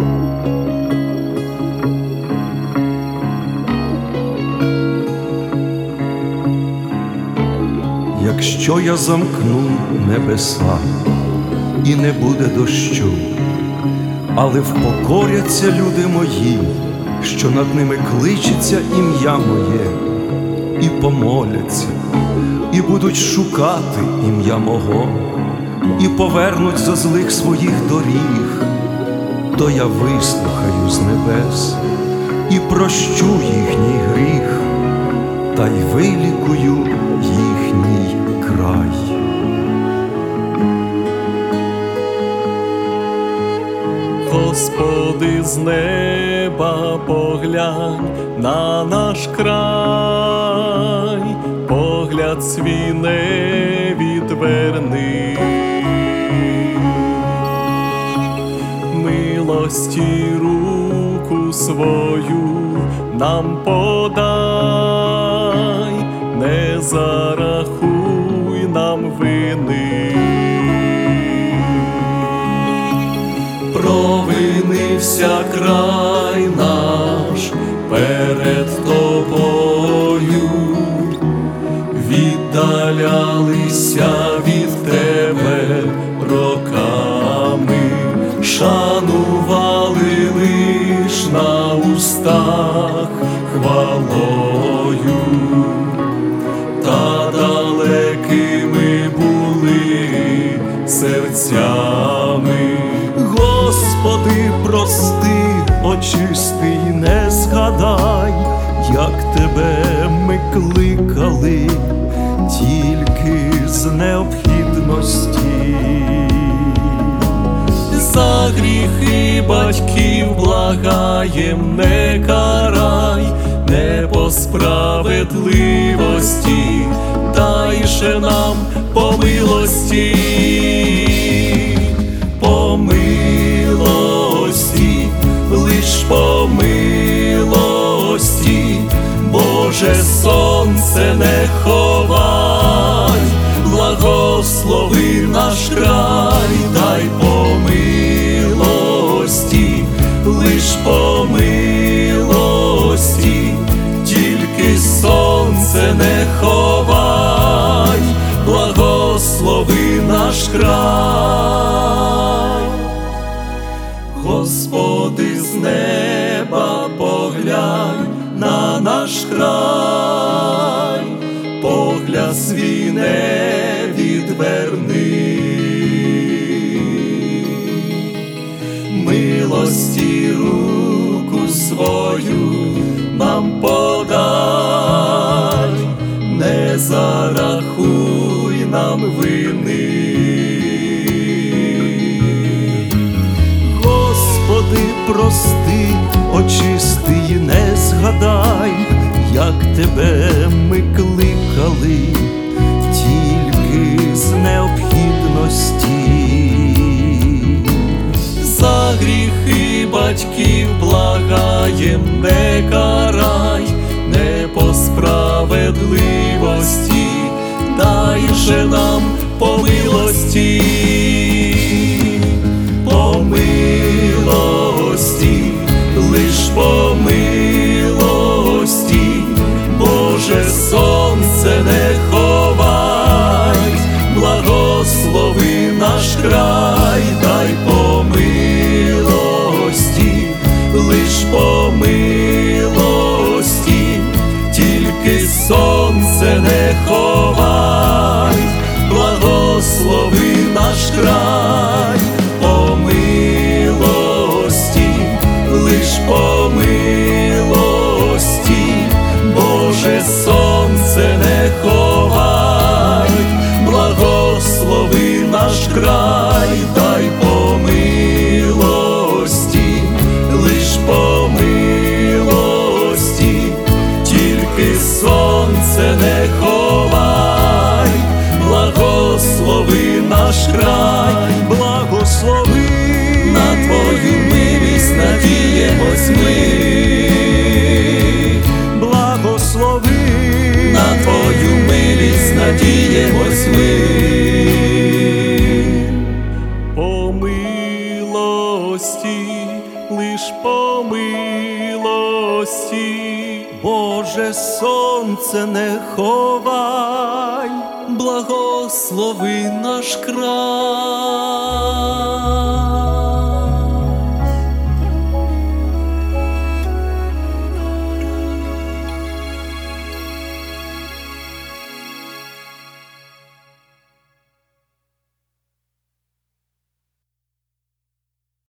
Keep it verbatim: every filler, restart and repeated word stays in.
Якщо я замкну небеса і не буде дощу, але впокоряться люди мої, що над ними кличеться ім'я моє, і помоляться, і будуть шукати ім'я мого, і повернуть зо злих своїх доріг, то я вислухаю з небес і прощу їхній гріх, та й вилікую їхній край. Господи, з неба поглянь на наш край, погляд свій не відверни. Милості руку свою нам подай, не зарахуй нам вини. Провинився край наш перед Тобою, віддалялися від Тебе роками, шанували лиш на устах хвалою, та далекими були серцями. Господи, прости, очисти й не згадай, як Тебе ми кликали тільки з необхідності. За гріхи батьків благаєм, не карай, не по справедливості, дай же нам по милості. По милості, лиш по милості, Боже, сонце не ховай, благослови наш край, дай по милості, лиш по милості, тільки сонце не ховай, благослови наш край. Господи, з неба поглянь на наш край, погляд свій не відверни. Милості руку свою нам подай, не зарахуй нам вини. Господи, прости, очисти й не згадай, як Тебе ми кликали тільки з необхідності. За гріхи батьків благаєм, не карай, не по справедливості, дай же нам по милості. По милості, лиш по милості, Боже, сонце не ховай, благослови наш край, дай по милості, лиш по милості, тільки сонце не ховай, благослови наш лиш по милості. Боже, сонце не ховай, Благослови наш край.